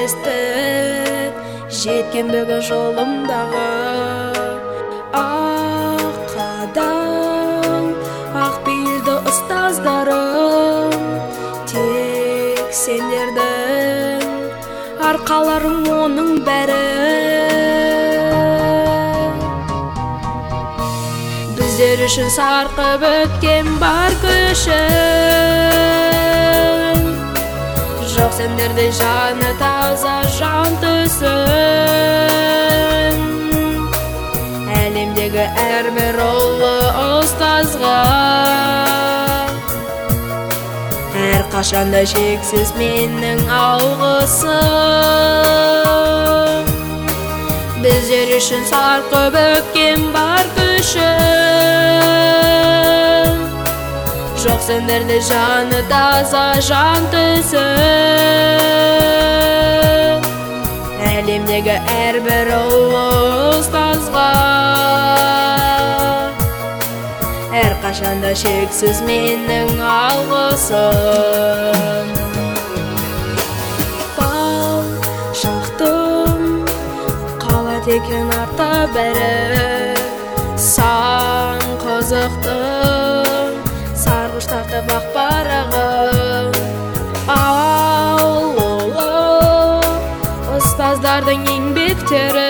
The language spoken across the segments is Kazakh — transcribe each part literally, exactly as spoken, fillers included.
жетістік жеткен бүгін жолымдағы ақ қадам ақ пейілді ұстаздарым тек сендердің арқаларың оның бәрі біздер үшін сарқып өткен бар күшін жоқ сендерде жаны таза жан түсін әлемдегі әрбір ұлы ұстазға әрқашанда шексіз менің алғысым біздер үшін сарқып өткен бар күшін жоқ сендерде жаны таза жан түсін әлемдегі әрбір ұлы ұстазға әрқашанда шексіз менің алғысым бал шақтым қалады екен артта бәрі сан қызықтым сарғыш тартып ақ парағым ал ұлы ұстаздардың еңбектері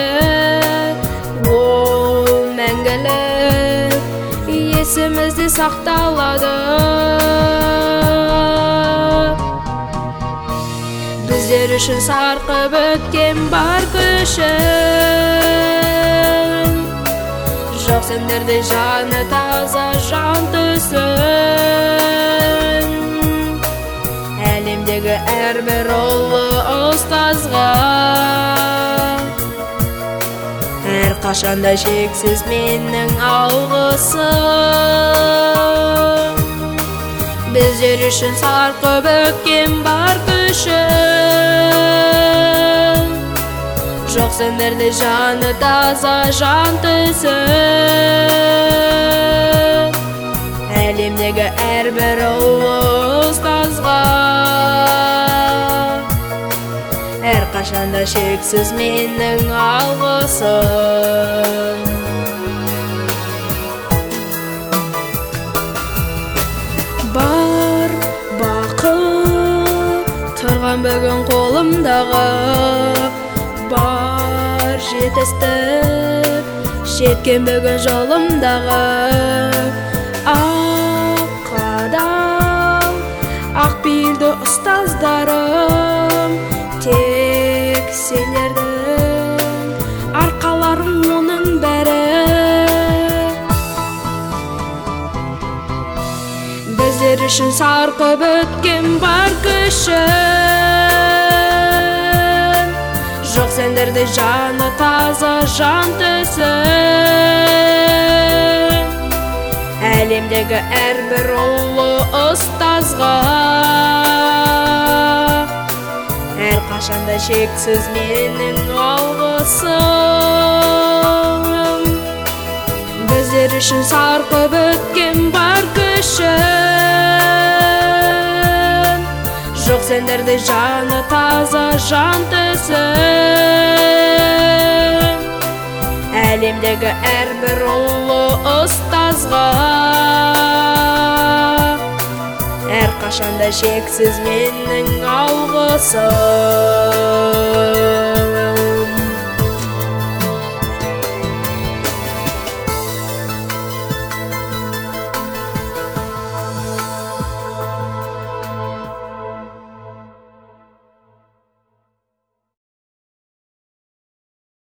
ол мәңгілік есімізде сақталады біздер үшін сарқып өткен бар күшін жоқ сендерде жаны таза жан түсін әлемдегі әрбір ұлы ұстазға әрқашанда шексіз менің алғысым біздер үшін сарқып өткен бар күшін жоқ сендерде жаны таза жан түсін әлемдегі әрбір ұлы ұстазға әрқашанда шексіз менің алғысым бар бақыт тұрған бүгін қолымдағы бар жетістік жеткен бүгін жолымдағы ақ қадам ақ пейілді ұстаздарым тек сендердің арқаларың оның бәрі біздер үшін сарқып өткен бар күшін жоқ сендерде жаны таза жан түсін әлемдегі әрбір ұлы ұстазға әрқашанда шексіз менің алғысым біздер үшін сарқып өткен бар күшін жоқ сендерде жаны таза жан түсін әлемдегі әрбір ұлы ұстазға әрқашанда шексіз менің алғысым